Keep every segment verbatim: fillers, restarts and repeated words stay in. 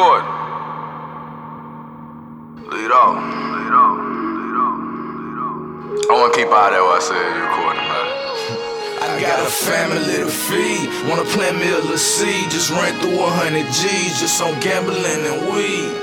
record. Lead off. Lead off. Lead off. Lead off. I wanna keep out there while I say you recording, man. I got a family to feed. Wanna plant me a little seed. Just ran through one hundred G's just on gambling and weed.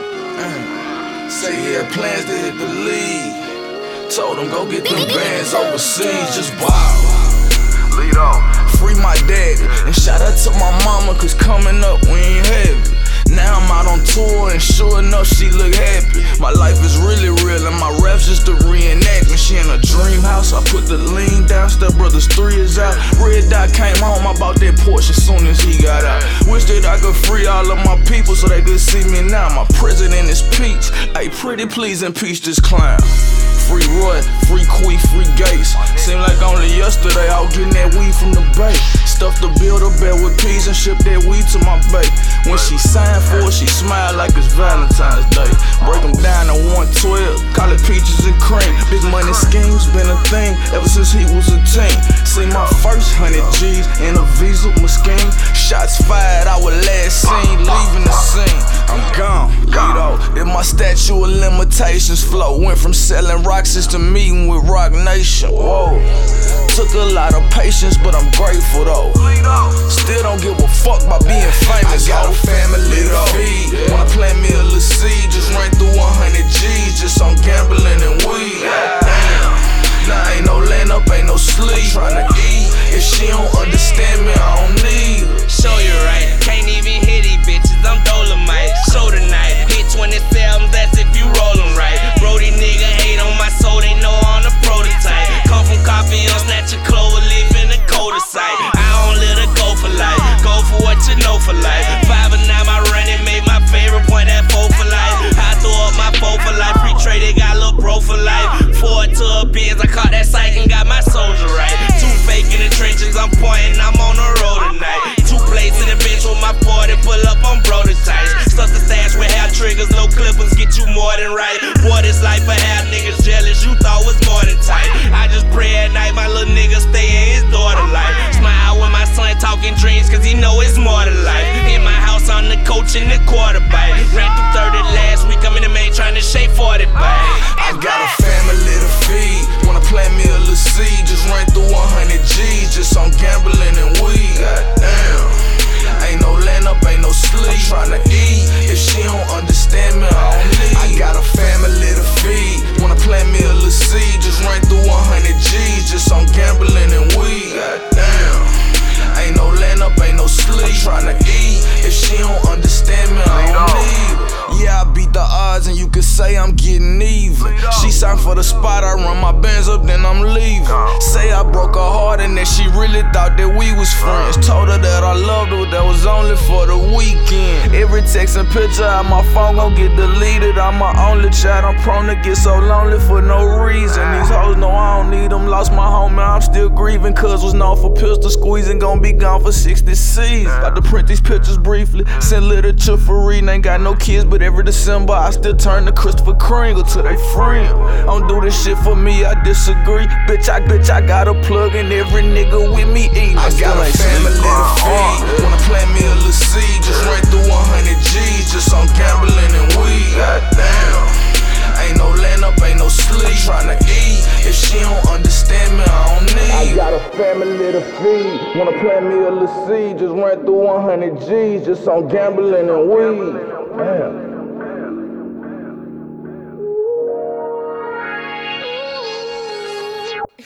Uh, say he had plans to hit the league. Told him go get them bands overseas. Just wild. Lead off. Free my daddy. And shout out to my mama, cause coming up we ain't heavy. Now I'm out on tour and sure enough she look happy. My life is really real and my rap's just a reenactment. She in a dream house, I put the lean down. Step Brothers three is out. Red Dot came home, I bought that Porsche as soon as he got out. Wish that I could free all of my people so they could see me now. My president is Peach. Hey, pretty please impeach this clown. Free Roy, free Quee, free Gates. Seemed like only yesterday I was getting that weed from the bay. Stuffed the build a bed with peas and shipped that weed to my bay. When she signed for it, she smiled like it's Valentine's Day. Break them down to one twelve, call it peaches and cream. Big money schemes been a thing ever since he was a teen. See my first hundred G's in a Visa Mesquite. Shots fired, I was last seen leaving the scene. I'm gone, lead off. If my statute of limitations flow, went from selling Roxas to meeting with Rock Nation. Whoa, took a lot of patience, but I'm grateful though. Still don't give a fuck about being famous. I got a family to feed. Wanna plant me a little seed. Just ran through one hundred G's just on gambling and weed. Damn, nah, ain't no land up, ain't no sleep. Tryna eat. If she don't understand me, I don't need her. Show you right, can't even hit these bitches, I'm Dolomite. Show tonight, hit twenty-sevens, that's if you rollin' right. Brody nigga hate on my soul, they know I'm the prototype. Come from coffee, I'm snatch a clover leaf in the coldest sight. I don't let her go for life, go for what you know for life. Five and nine, my running made my favorite point at four for life. I throw up my four for life, pre-traded, got a little bro for life. Forward to a Benz, I caught that psych and got my soldier right. Two fake in the trenches, I'm pointing, I'm on the road tonight. Two plates in the bench with my forty, pull up on prototypes. Stuff the stash with hair triggers, no clippers, get you more than right. Boy, this life for half niggas jealous, you thought was more than tight. I just pray at night, my little nigga stay in his daughter life. Smile when my son talking dreams, cause he know it's more to life. In my house, I'm the coach and the quarterback. Ran through thirty last week, I'm in the main trying to shape forty back. I got a family to feed. Wanna plant me a little seed. Just ran through one hundred G's just on gambling and weed. Goddamn, ain't no land up, ain't no sleep. I'm tryna eat. If she don't understand me, I don't need. I got a family to feed. Wanna plant me a little seed. Just ran through one hundred G's just on gambling and weed. Goddamn, ain't no land up, ain't no sleep. I'm tryna eat. If she don't understand me, I don't need. Yeah, I beat the odds and you could say I'm getting even. She signed for the spot, I run my bands up, then I'm leaving. Say I broke her heart and that she really thought that we was friends. Told her that I loved her, that was only for the weekend. Every text and picture out my phone gon' get deleted. I'm my only child, I'm prone to get so lonely for no reason. These hoes know I don't need them, lost my homie, I'm still grieving. Cuz was known for pistol squeezing, gon' be gone for sixty seasons. About to print these pictures briefly, send literature for reading. Ain't got no kids, but every December I still turn to Christopher Kringle to they friend. Don't do this shit for me, I disagree. Bitch, I bitch, I got a plug and every nigga with me eating. I got a family to feed. Wanna plant me a little seed. Just ran through one hundred G's just on gambling and weed. Goddamn, ain't no land up, ain't no sleep. I'm tryna eat. If she don't understand me, I don't need. I got a family to feed. Wanna plant me a little seed. Just ran through one hundred G's just on gambling and weed. Damn.